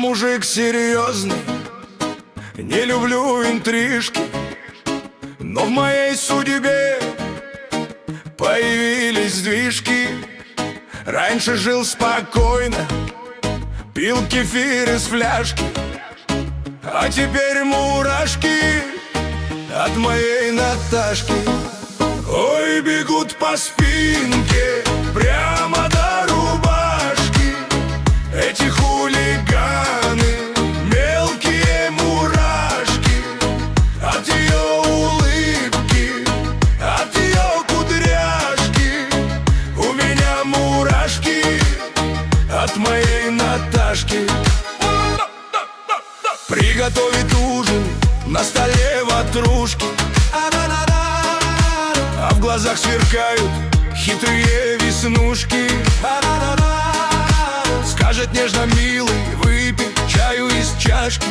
мужик серьезный, не люблю интрижки, но в моей судьбе появились сдвижки. Раньше жил спокойно, пил кефир из фляжки, а теперь мурашки от моей Наташки. Ой, бегут по спинке прямо до рубашки эти хулиганы, мелкие мурашки. От ее улыбки, от ее кудряшки у меня мурашки от моей Наташки. Приготовить ужин, на столе ватрушки, а в глазах сверкают хитрые веснушки. Скажет нежно: милый, выпей чаю из чашки.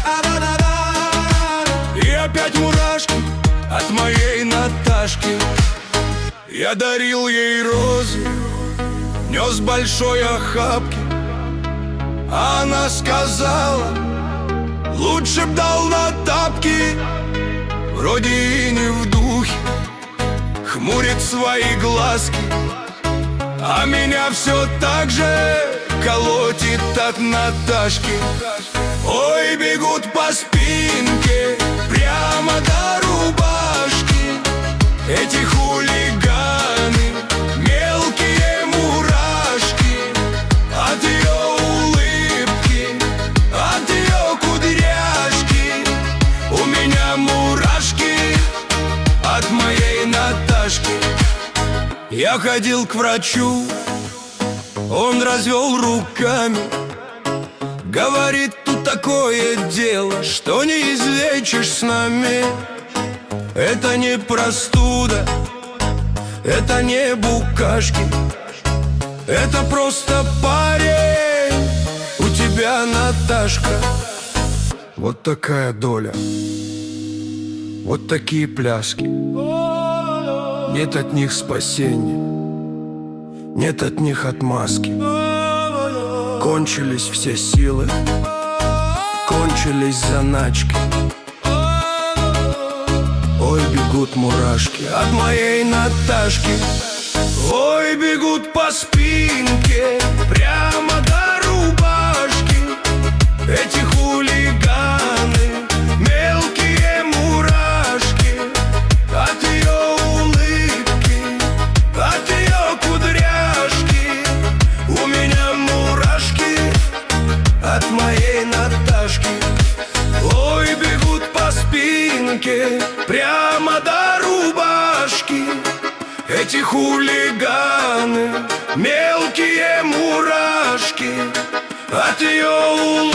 И опять мурашки от моей Наташки. Я дарил ей розы, нес большой охапки, а она сказала: лучше б дал на тапки. Вроде и не в духе, хмурит свои глазки, а меня все так же колотит от Наташки. Ой, бегут по спинке прямо до рубашки эти хулиганы, мелкие мурашки. От ее улыбки, от ее кудряшки у меня мурашки от моей Наташки. Я ходил к врачу, он развел руками, говорит: тут такое дело, что не излечишь с нами. Это не простуда, это не букашки, это просто парень у тебя, Наташка. Вот такая доля, вот такие пляски. Нет от них спасения, нет от них отмазки. Кончились все силы, кончились заначки. Ой, бегут мурашки от моей Наташки. Ой, бегут по спинке прямо до рубашки эти хулиганы, мелкие мурашки. От ее улыбки, от ее кудряшки у меня мурашки от моей Наташки. Ой, бегут по спинке прямо до рубашки эти хулиганы, мелкие мурашки. От ее улыбки,